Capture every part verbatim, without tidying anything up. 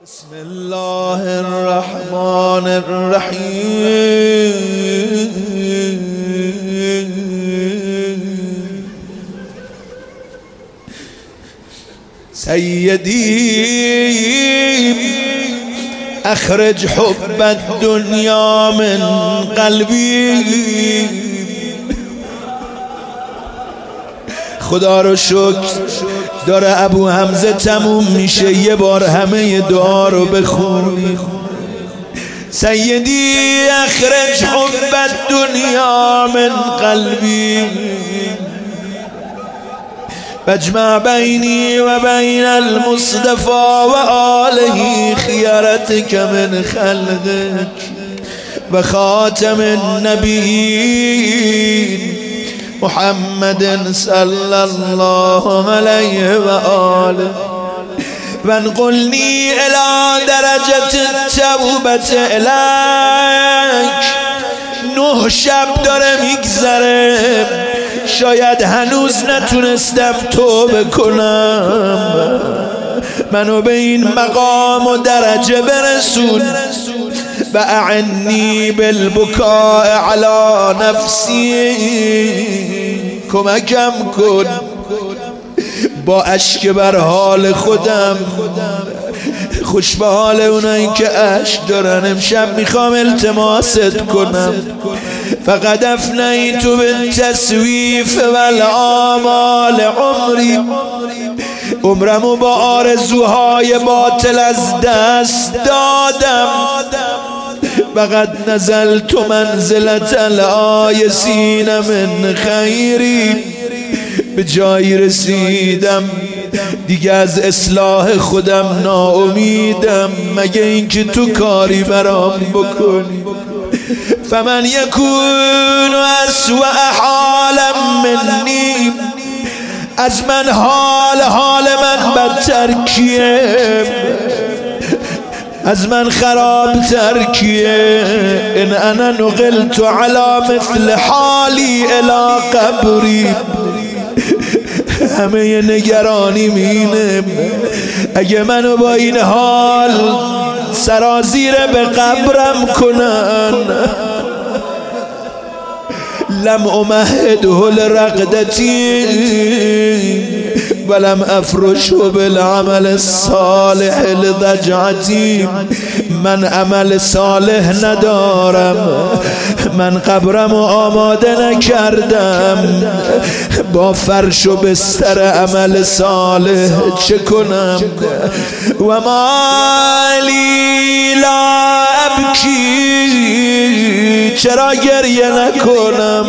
بسم الله الرحمن الرحيم. سيدي اخرج حب الدنيا من قلبي. خدا رو شکر داره ابو حمزه تموم میشه، یه بار همه دعا رو بخونی. سیدی اخرج حب الدنیا من قلبی واجمع بینی و بین المصطفى و آله خیارتک من خلقک و خاتم النبیین محمد صلی الله علیه و آله وانقلنی الی درجة التوبة الیک. نه شب داره میگذره، شاید هنوز نتونستم توبه کنم، منو به این مقام و درجه برسون و اعنی بالبکاء علی نفسی. کمکم کن با اشک بر حال خودم، خوش به حال اونایی که اشک دارن. امشب میخوام التماست کنم. فقد افنیت بالتسویف والآمال عمری. عمرمو با آرزوهای باطل از دست دادم. وقد نزلت منزلة الآیسین من خیری. به جایی رسیدم دیگه از اصلاح خودم ناامیدم، مگه اینکه تو کاری برام بکنی. فمن یکون اسوأ حالا منی. از من حال حال من بدتر کیه؟ از من خرابتر کیه؟ ان انا نقلت على مثل حالی الى قبری. همه نگرانی مینه اگه منو با این حال سرازیر به قبرم کنن. لم امهده لرقدتی ولم افرشه بالعمل الصالح لضجعتی. من عمل صالح ندارم، من قبرم آماده نکردم، با فرش و بستر عمل صالح چه کنم؟ و مالی لا ابکی. چرا گریه نکنم؟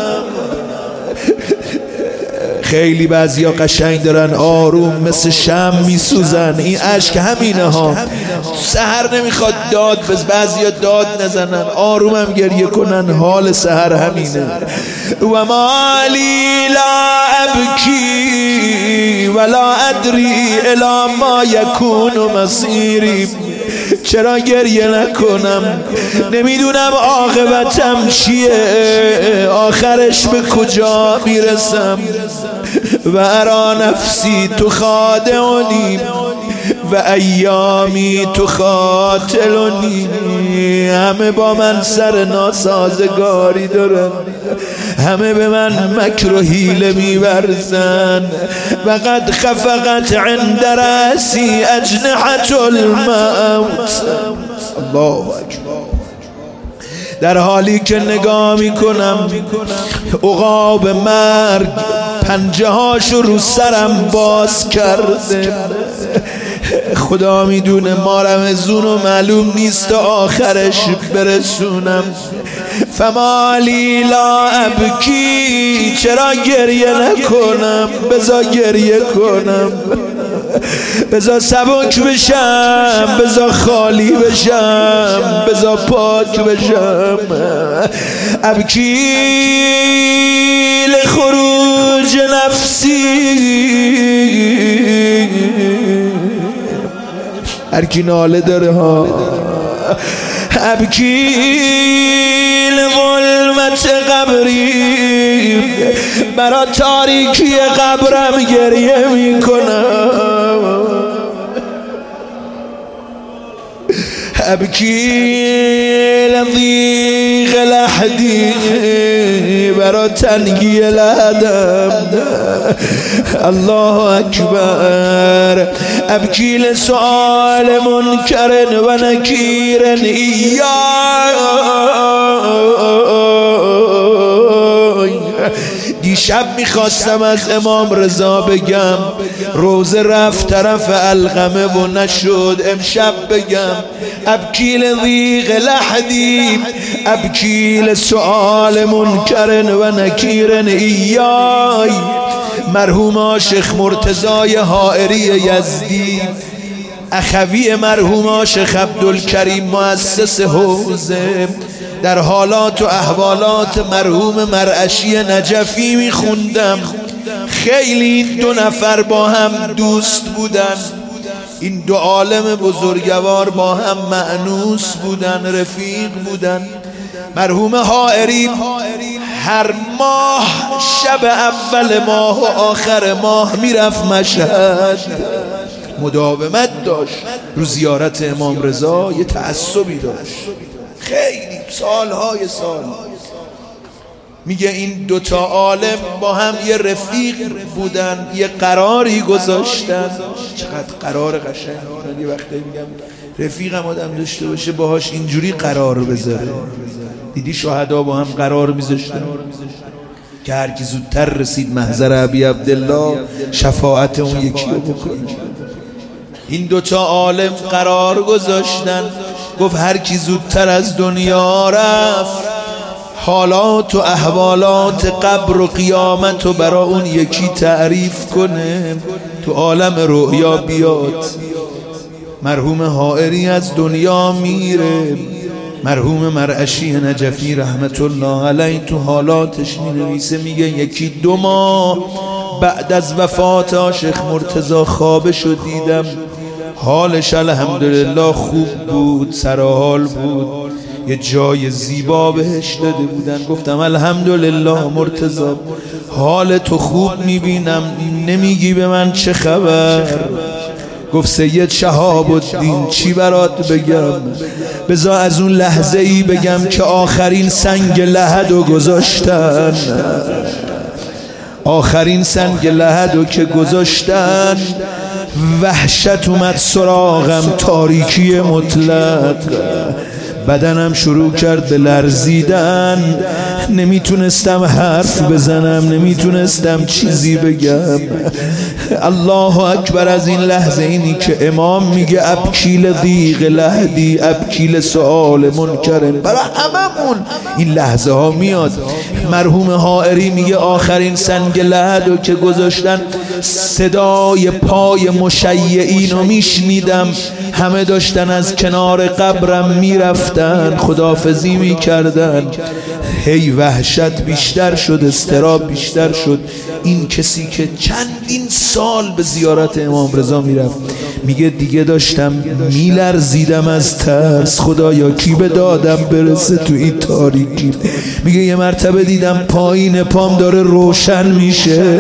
خیلی بعضیا قشنگ دارن آروم مثل شمع میسوزن. این اشک همینه ها، سحر نمیخواد داد بز بعضیا داد نزنن، آرومم گریه کنن. حال سحر همینه. و مالی لا ابکی ولا ادری الی ما یکون مصیری. چرا گریه نکنم؟ نمیدونم عاقبتم چیه، آخرش به کجا میرسم. و ارا نفسی تو خادعنی و ایامی تو خاطلونی. همه با من سر ناسازگاری دارن، همه به من مکر و حیله میورزن. و قد خفقت عند رأسی اجنحة الموت. الله اکبر. در حالی که نگاه میکنم عقاب مرگ پنجه هاشو رو سرم باز کرده. خدا میدونه مارمزون و معلوم نیست تا آخرش برسونم. فمالی لا ابکی. چرا گریه نکنم؟ بذار گریه کنم، بذار سبک بشم، بذار خالی بشم، بذار پاک بشم. ابکی لخروج نفسی. هر کی ناله داره ها. ابکی لظلمت قبری. برا تاریکی قبرم گریه میکنم. ابکی لضیق لحدی برا تنگی لحدم الله اکبر ابکی لسؤال منکر و نکیر ایای دیشب میخواستم از امام رضا بگم روزه رفت طرف القمه و نشد امشب بگم ابکی لضیق لحدی ابکی لسؤال منکر و نکیر ایای مرحوم شیخ مرتضی حائری یزدی اخوی مرحوم شیخ عبدالکریم مؤسس حوزه در حالات و احوالات مرحوم مرعشی نجفی میخوندم. خیلی این دو نفر با هم دوست بودن، این دو عالم بزرگوار با هم مأنوس بودن، رفیق بودن. مرحوم حائری هر ماه شب اول ماه و آخر ماه میرفت مشهد، مداومت داشت رو زیارت امام رضا، یه تعصبی داشت خیلی سالهای سال. میگه این دوتا عالم با هم یه رفیق بودن، یه قراری گذاشتن. چقدر قرار قشنگ. یه وقتی میگم رفیقم آدم داشته باشه باهاش اینجوری قرار بذاره. دیدی شهدا با هم قرار میذاشتن که هر کی زودتر رسید محضر ابی عبدالله شفاعت اون یکی رو بکنه. این دوتا عالم قرار گذاشتن، گفت هر کی زودتر از دنیا رفت حالات و احوالات قبر و قیامت و برا اون یکی تعریف کنه، تو عالم رؤیا بیاد. مرحوم حائری از دنیا میره، مرحوم مرعشی نجفی رحمت الله علیه تو حالاتش مینویسه، میگه یکی دو ماه بعد از وفات شیخ مرتضی خوابش رو دیدم، حالش الحمدلله خوب بود، سرحال بود، یه جای زیبا بهش داده بودن. گفتم الحمدلله مرتضی حال تو خوب میبینم، نمیگی به من چه خبر؟ گفت سید شهاب الدین چی برات بگم؟ بذار از اون لحظه ای بگم که آخرین سنگ لحدو گذاشتن، آخرین سنگ لحدو که گذاشتن وحشت اومد سراغم، تاریکی مطلق، بدنم شروع کرد به لرزیدن، نمیتونستم حرف بزنم، نمیتونستم چیزی بگم. الله اکبر. از این لحظه اینی که امام میگه ابکی لضیق لحدی ابکی لسؤال منکر، برای هممون این لحظه ها میاد. مرحوم حائری میگه آخرین سنگ لحدو که گذاشتن صدای پای مشیعین رو میشنیدم، همه داشتن از کنار قبرم میرفتن، خداحافظی میکردن. هی وحشت بیشتر شد، اضطراب بیشتر شد. این کسی که چندین سال به زیارت امام رضا میرفت میگه دیگه داشتم میلرزیدم از ترس، خدایا کی به دادم برسه تو این تاریکی. میگه یه مرتبه دیدم پایین پام داره روشن میشه.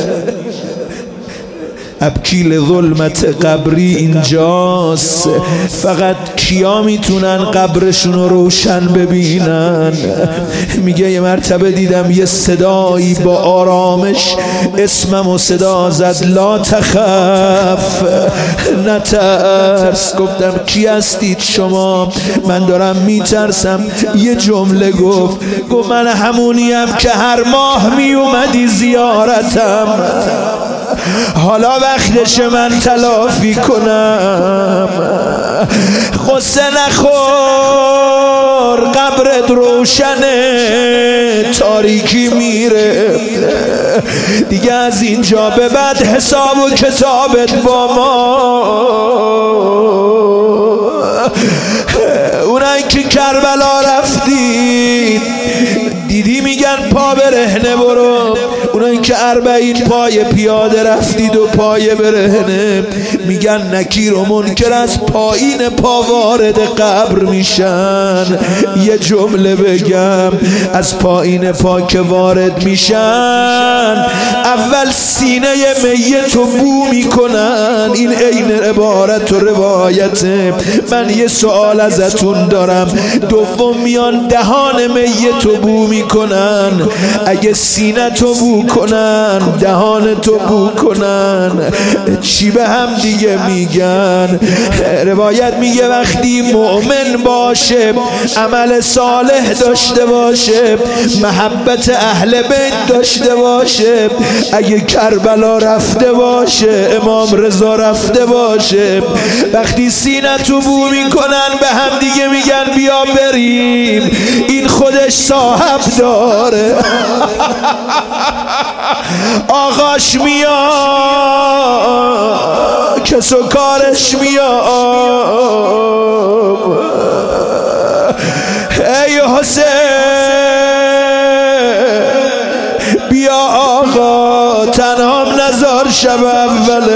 ابکی لظلمت قبری اینجاست، فقط کیا میتونن قبرشون رو روشن ببینن. میگه یه مرتبه دیدم یه صدایی با آرامش اسمم و صدا زد، لا تخف نترس. گفتم کی هستید شما؟ من دارم میترسم. یه جمله گفت، گفت من همونیم که هر ماه میومدی زیارتم، حالا وقتش من تلافی کنم. قصه نخور قبرت روشنه، تاریکی میره دیگه، از اینجا به بعد حساب و کتابت با ما. اونایی که کربلا رفتید دیدی میگن پا برهنه برو، اونایی که که اربعین پای پیاده رفتید و پای برهنه، میگن نکیر و منکر از پایین پا وارد قبر میشن. یه جمله بگم، از پایین پا که وارد میشن اول سینه میت رو بو میکنن. این عین عبارت و روایته. من یه سوال ازتون دارم، دوم میان دهان میت رو بو میکنن. اگه سینه تو بو کنن، دهان تو بو کنن، چی به هم دیگه میگن؟ روایت میگه وقتی مؤمن باشه، عمل صالح داشته باشه، محبت اهل بیت داشته باشه، اگه کربلا رفته باشه، امام رضا رفته باشه، وقتی سینه تو بو میکنن به هم دیگه میگن بیا بریم، این خودش صاحب داره. آقاش میاد، کس و کارش میاد. ای حسین بیا آقا، تنها نزار شب اول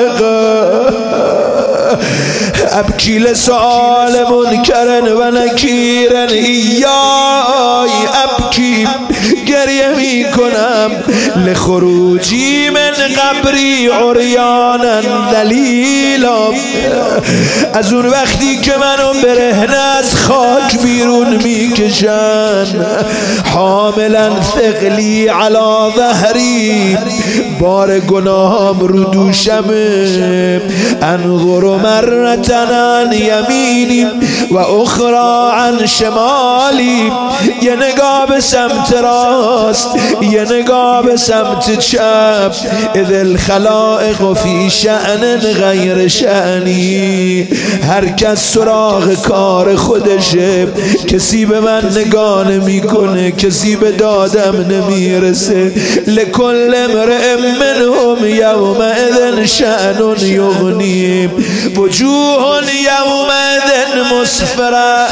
ابکی لسؤال منکرن و نکیرن ایای ابکی، گریه می کنم لخروجی من قبری عریانا ذلیلا، از اون وقتی که منو برهنه از خاک بیرون میکشن، حاملا ثقلی علی ظهری، بار گناهام رو دوشمه، انظر مرتن عن یمینی و اخرى عن شمالی، یه نگاه به سمت راست، یه نگاه به سمت چپ، اذ الخلائق فی شأن غیر شأنی، هر کس سراغ کار خودشه، کسی به من نگاه نمیکنه، کسی به دادم نمیرسه. لکل امرئ منهم یومئذ شأن یغنی، وجوه یومئذ مسفرة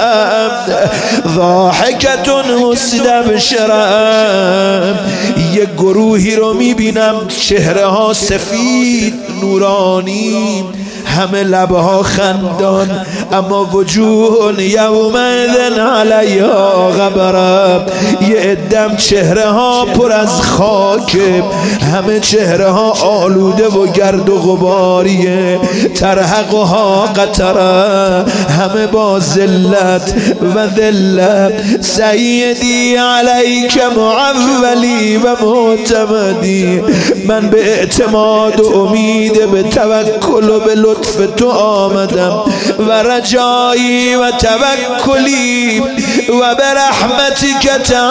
ضاحکة مستبشرة. یک گروهی رو میبینم چهره ها سفید نورانی، همه لبها خندان، اما وجوه یومئذ علیها غبره، یه عدم چهره ها پر از خاک، همه چهره ها آلوده و گرد و غباریه، ترحقها قطره، همه با ذلت و ذلت. سیدی علیک معولی و معتمدی، من به اعتماد و امید، به توکل و به لطف تو آمدم، و رجایی و توکلی و برحمتک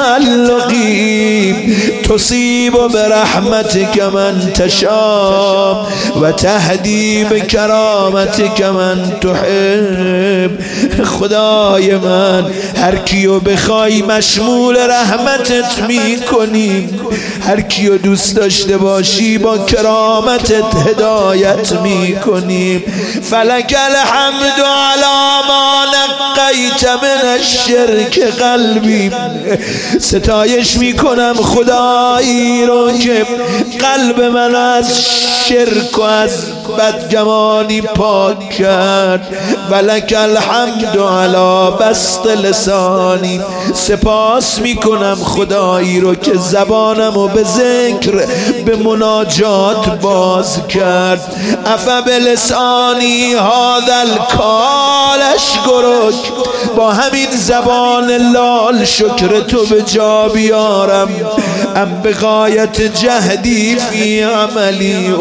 تعلقی، تصیب برحمتک من تشاء و تهدی بکرامتک من تحب. خدای من، هر کیو بخوای مشمول رحمتت میکنی، هر کیو دوست داشته باشی با کرامتت هدایت میکنی. فلک الحمد علی ما نقیت من الشرک قلبی، ستایش میکنم خدایی رو که قلب من از شرک و از بدگمانی پاک کرد. ولک الحمد علی بسط لسانی، سپاس میکنم خدایی رو که زبانم رو به ذکر، به مناجات باز کرد. افا بلسانی هذا الکال اشکرک، با همین زبان لال شکر تو به جا بیارم. ام بغایت جهدی فی عملی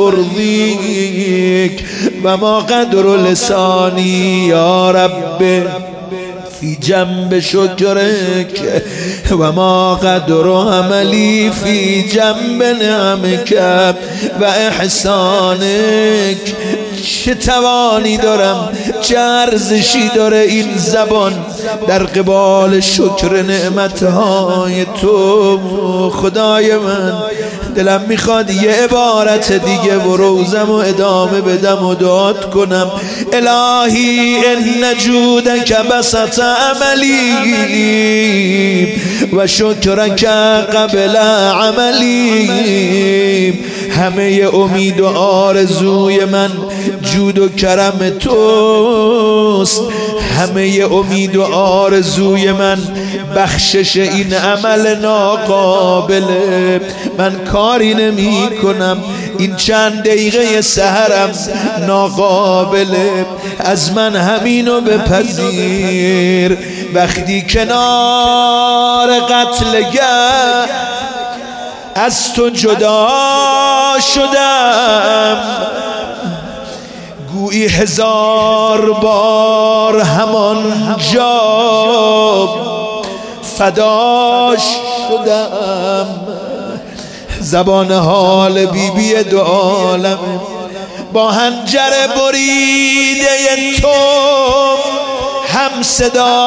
ارضیک و ما قدر لسانی یا رب فی جنب شکرک و ما قدر عملی فی جنب نعمک و احسانک. چه توانی دارم، چه ارزشی داره این زبان در قبال شکر نعمتهای تو. خدای من دلم میخواد یه عبارت دیگه و روزم و ادامه بدم و دعات کنم. الهی ان جودک بسط عملی و شکرک قبل عملی. همه امید و آرزوی من جود و کرم توست. همه امید و آرزوی من بخشش این عمل ناقابله. من کاری نمی کنم، این چند دقیقه سحرم ناقابله. از من همینو بپذیر. وقتی کنار قتلگاه از تو جدا شدم، گویی هزار بار همان جا فداش شدم. زبان حال بی بی دو عالم با هنجر بریده تو هم صدا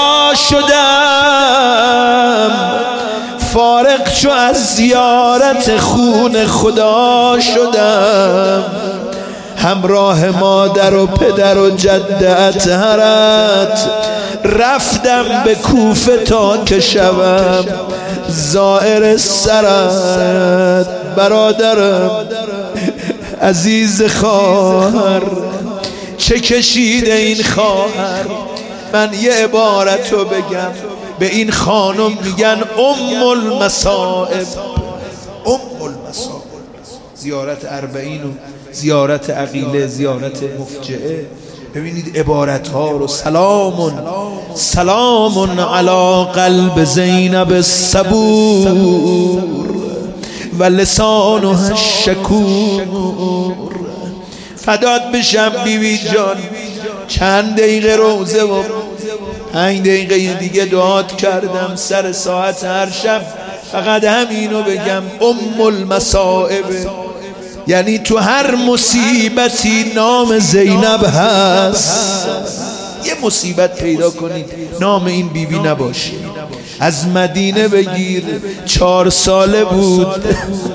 شدم. فارغ چو از زیارت خون خدا شدم. همراه مادر و پدر و جد اطهرت رفتم به کوفه تا که شوم زائر سرت. برادرم عزیز خواهر، چه کشیده این خواهر. من یه عبارتو بگم، به این خانم میگن ام المصائب. ام المصائب، زیارت اربعین و زیارت عقیله، زیارت مفجعه. ببینید عبارت ها رو. سلام سلام علی قلب زینب الصبور و لسانها الشکور. فدات بشم بیبی جان. چند دقیقه روزه و پنج دقیقه دیگه دعات کردم سر ساعت هر شب. فقط همینو بگم، ام المصائب. یعنی تو هر مصیبتی نام زینب هست. یه مصیبت پیدا کنید نام این بیبی نباشه. از مدینه بگیر، چهار ساله بود.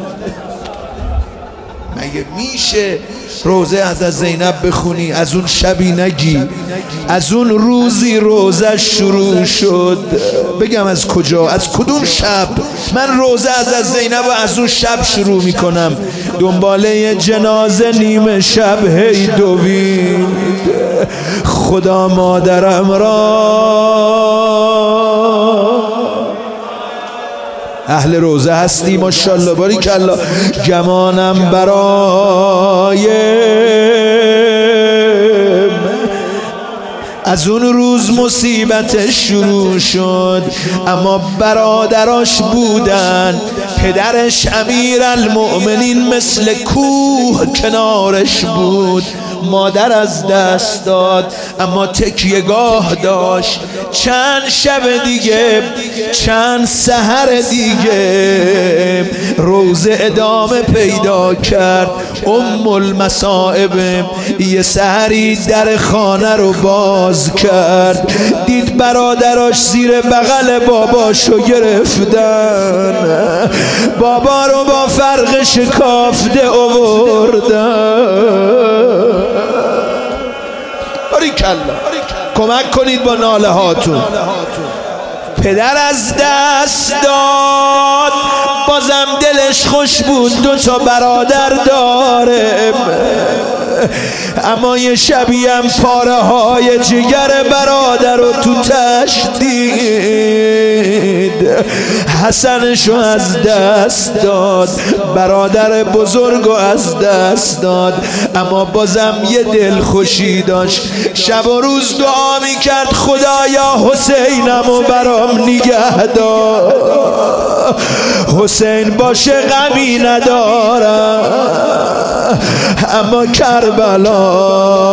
مگه میشه روزه از از زینب بخونی از اون شبی نگی؟ از اون روزی روزه شروع شد. بگم از کجا؟ از کدوم شب؟ من روزه از از زینب و از اون شب شروع میکنم. دنباله جنازه نیمه شب هی دوید. خدا مادرم را. اهل روزه هستی ماشاءالله باریکالله. گمانم برای از اون روز مصیبت شروع شد. اما برادراش بودن، پدرش امیرالمؤمنین مثل کوه کنارش بود. مادر از دست داد اما تکیهگاه داشت. چند شب دیگه، چند سحر دیگه روزه ادامه پیدا کرد. ام المصائب یه سحری در خانه رو باز کرد. دید برادراش زیر بغل باباشو گرفتن، بابا رو با فرق شکافته آوردن. باریکالله، کمک کنید با ناله هاتون. پدر از دست داد، بازم دلش خوش بود دو تا برادر داره. اما یه شبی هم پاره های جگر برادر رو تو تشت دید. حسنشو از دست داد، برادر بزرگو از دست داد. اما بازم یه دل خوشی داشت. شب و روز دعا میکرد خدایا حسینمو برام نگه دار. حسین باشه غمی ندارم. اما کربلا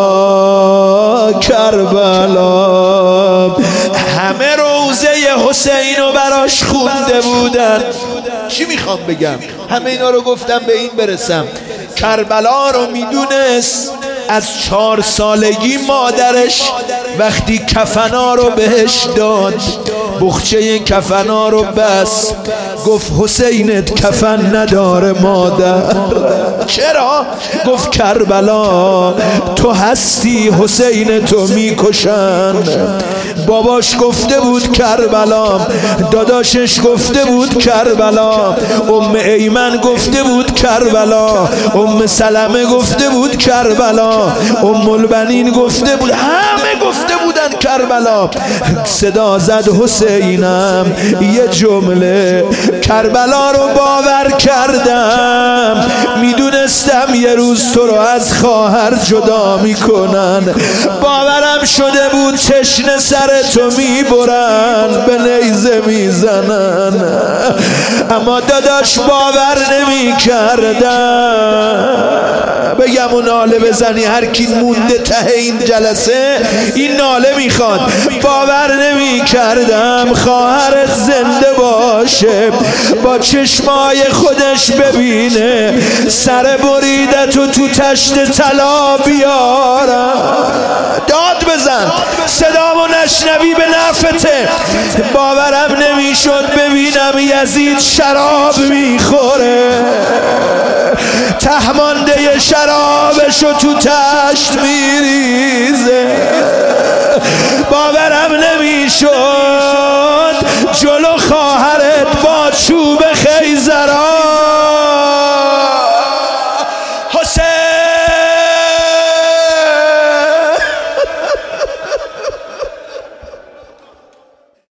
کربلا همه روزه حسین رو براش خونده بودن. چی میخوام بگم؟ همه اینا رو گفتم به این برسم. کربلا رو میدونست از چهار سالگی مادرش وقتی کفنا رو بهش داد، بخچه کفنا رو بس، گفت حسینت کفن نداره مادر. چرا؟ گفت کربلا تو هستی، حسین تو میکشن. باباش گفته بود کربلا، داداشش گفته بود کربلا، ام ایمن گفته بود کربلا، ام سلمه گفته بود کربلا، ام البنین گفته بود، همه گفته بودن کربلا. صدا زد حسینم یه جمله، کربلا رو باور کردم، میدونستم یه روز تو رو از خواهر جدا میکنن. باورم شده بود چشم سر تو میبرن، به نیزه میزنن، اما داداش باور نمیکردم. بگم اون ناله بزنی هر کی مونده ته این جلسه این ناله میخواد. باور نمیکردم خواهرت زنده باشه، با چشمای خودش ببینه سر بریدت و تو تشت طلا بیارم. داد بزن صدامو نشنوی به نفته. باورم نمیشد ببینم یزید شراب میخوره، تهمانده شرابشو تو تشت میریزه. باورم نمیشد